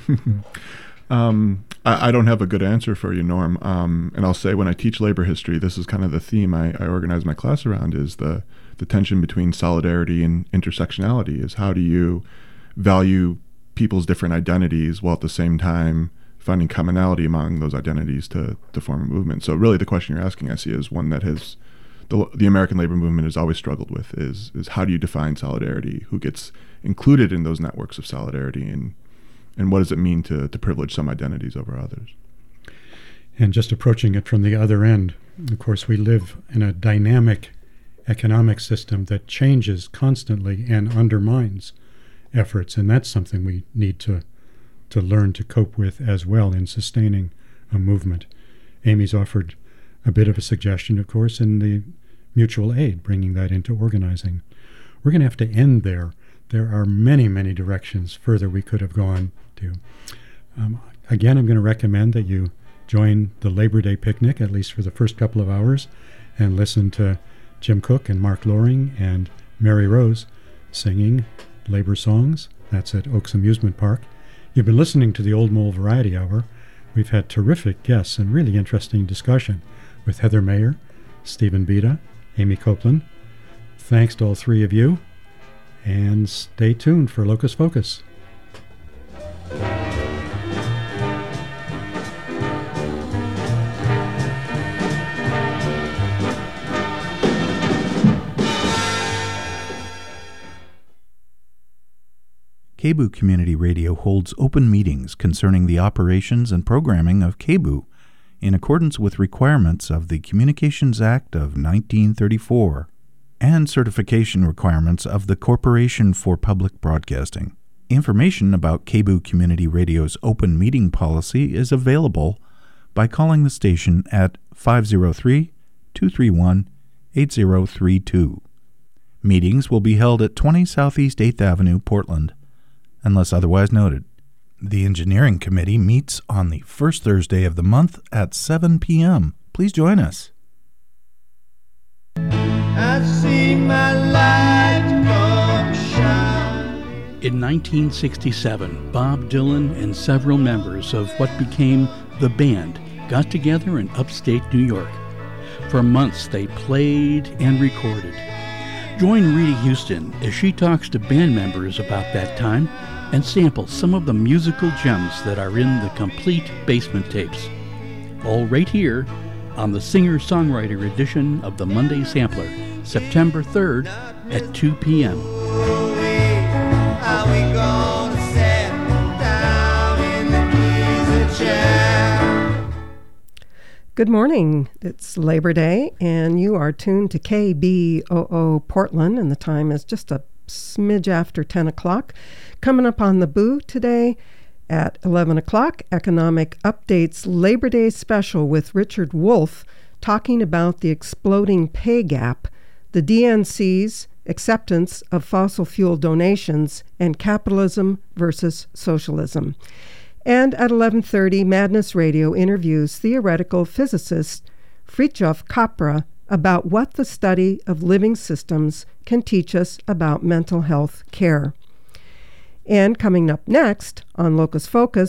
um, I, I don't have a good answer for you, Norm. Um, and I'll say when I teach labor history, this is kind of the theme I, I organize my class around, is the, the tension between solidarity and intersectionality, is how do you value people's different identities while at the same time finding commonality among those identities to, to form a movement. So really the question you're asking, I see, is one that has The, the American labor movement has always struggled with, is is how do you define solidarity? Who gets included in those networks of solidarity, and and what does it mean to, to privilege some identities over others? And just approaching it from the other end, of course, we live in a dynamic economic system that changes constantly and undermines efforts, and that's something we need to to learn to cope with as well in sustaining a movement. Amy's offered a bit of a suggestion, of course, in the mutual aid, bringing that into organizing. We're going to have to end there. There are many, many directions further we could have gone to. Um, again, I'm going to recommend that you join the Labor Day picnic, at least for the first couple of hours, and listen to Jim Cook and Mark Loring and Mary Rose singing labor songs. That's at Oaks Amusement Park. You've been listening to the Old Mole Variety Hour. We've had terrific guests and really interesting discussion with Heather Mayer, Stephen Beda, Amy Copeland. Thanks to all three of you, and stay tuned for Locus Focus. K B O O Community Radio holds open meetings concerning the operations and programming of K B O O in accordance with requirements of the Communications Act of nineteen thirty-four and certification requirements of the Corporation for Public Broadcasting. Information about K B O O Community Radio's open meeting policy is available by calling the station at five oh three, two three one, eight oh three two. Meetings will be held at twenty Southeast eighth Avenue, Portland, unless otherwise noted. The Engineering Committee meets on the first Thursday of the month at seven p.m. Please join us. I see my light come shine. In nineteen sixty-seven, Bob Dylan and several members of what became the band got together in upstate New York. For months they played and recorded. Join Reedy Houston as she talks to band members about that time and samples some of the musical gems that are in the complete Basement Tapes. All right here on the singer-songwriter edition of the Monday Sampler, September third at two p.m. How we gonna sit down in the easy chair? Good morning. It's Labor Day, and you are tuned to K B O O Portland, and the time is just a smidge after ten o'clock. Coming up on the Boo today at eleven o'clock, Economic Updates Labor Day Special with Richard Wolff talking about the exploding pay gap, the D N C's acceptance of fossil fuel donations, and capitalism versus socialism. And at eleven thirty, Madness Radio interviews theoretical physicist Fritjof Capra about what the study of living systems can teach us about mental health care. And coming up next on Locus Focus,